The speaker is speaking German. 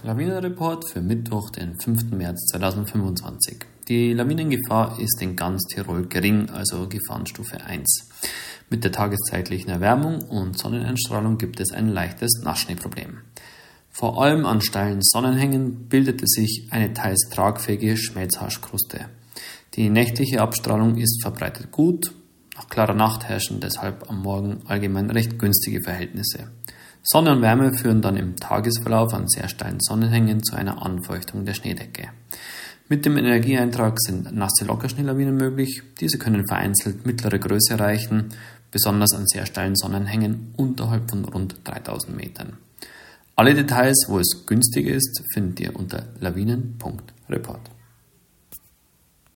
Lawinenreport für Mittwoch, den 5. März 2025. Die Lawinengefahr ist in ganz Tirol gering, also Gefahrenstufe 1. Mit der tageszeitlichen Erwärmung und Sonneneinstrahlung gibt es ein leichtes Nassschneeproblem. Vor allem an steilen Sonnenhängen bildete sich eine teils tragfähige Schmelzhaschkruste. Die nächtliche Abstrahlung ist verbreitet gut. Nach klarer Nacht herrschen deshalb am Morgen allgemein recht günstige Verhältnisse. Sonne und Wärme führen dann im Tagesverlauf an sehr steilen Sonnenhängen zu einer Anfeuchtung der Schneedecke. Mit dem Energieeintrag sind nasse Lockerschneelawinen möglich. Diese können vereinzelt mittlere Größe erreichen, besonders an sehr steilen Sonnenhängen unterhalb von rund 3000 Metern. Alle Details, wo es günstig ist, findet ihr unter lawinen.report.